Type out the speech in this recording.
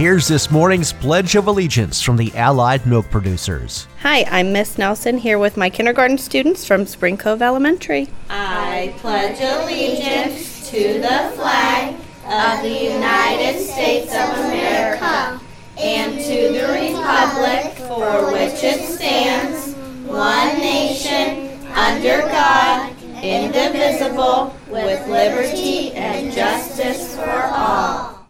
Here's this morning's Pledge of Allegiance from the Allied Milk Producers. Hi, I'm Miss Nelson here with my kindergarten students from Spring Cove Elementary. I pledge allegiance to the flag of the United States of America and to the republic for which it stands, one nation, under God, indivisible, with liberty and justice for all.